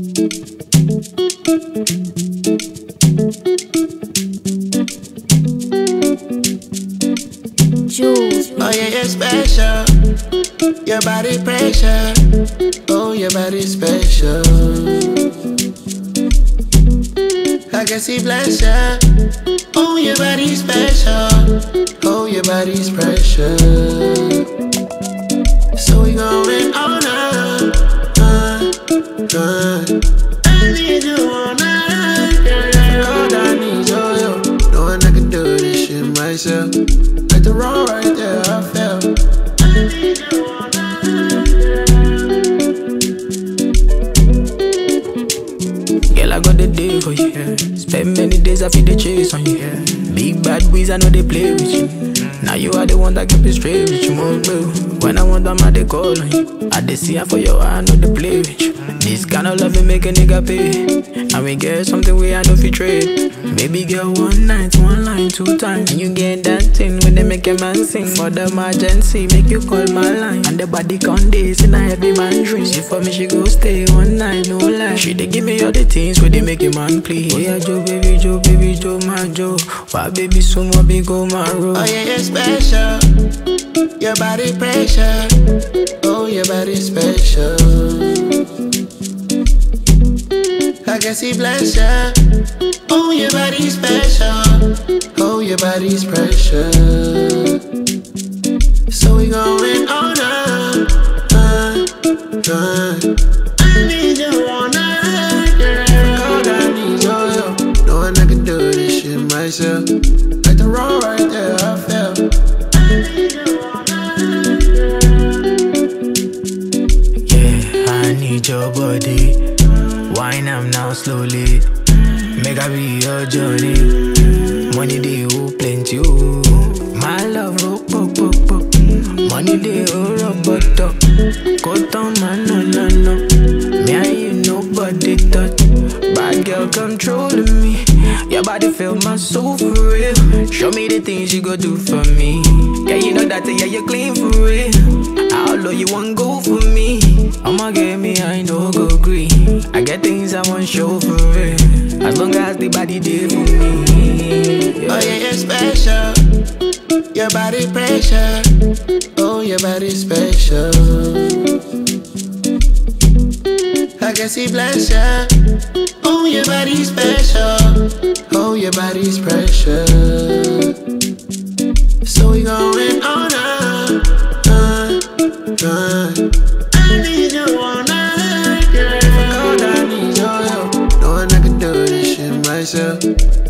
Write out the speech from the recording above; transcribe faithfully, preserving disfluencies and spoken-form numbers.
Jules. Oh yeah, you're special. Your body pressure. Oh, your body special. I can see pleasure. Oh, your body special. Oh, your body's pressure. So we going all night, uh, uh. I need you all night, yeah, yeah. All I need you, yo. Knowing I can do this shit myself. Like the wrong right there, I fell. I need you all night, yeah. Girl, I got the day for you. Yeah. Spend many days I feel the chase on you. Yeah. Big bad boys, I know they play with you. Now you are the one that keep it straight with you, more bro. When I want them, I they call on you. I they see her for your eye, I know they play with you. This kind of love will make a nigga pay. And we get something we I know fi trade. Baby girl, one night, one line, two times. And you get that thing when they make a man sing. For the emergency, make you call my line. And the body con days in a heavy man dream. She for me, she go stay one night, no lie. She they give me all the things where they make a man please. Oh yeah, Joe, baby, Joe, baby, Joe, my Joe. Why baby, so more big, oh my road. Oh yeah, you're special. Your body pressure. Oh, your body special. I can see pleasure. Oh, your body's special. Oh, your body's pressure. So we going all night, uh, uh. I need you all night, yeah. All I need you, yo. Knowing I can do this shit myself. Like the wrong right there, I fell. I need you all night, yeah. Yeah, I need your body. Wine am now slowly. Make I be your journey. Money they oh plenty oh. My love rock pop pop pop. Money they oh rock bottom. Go down man no no no. Me and you nobody touch. Bad girl controlling me. Your body feel my soul for real. Show me the things you go do for me. Yeah, you know that yeah you clean for real. How low you want go for me? I'ma get me I no go green. I get things I want show for real. As long as the body there for me, yeah. Oh yeah, you're special. Your body pressure. Oh, your body special. I can see pleasure. Oh, your body's special. Oh, your body's pressure. So we going all night, uh, uh. I need you all night, yeah. If I call, I need you, yo. Knowing I can do this shit myself.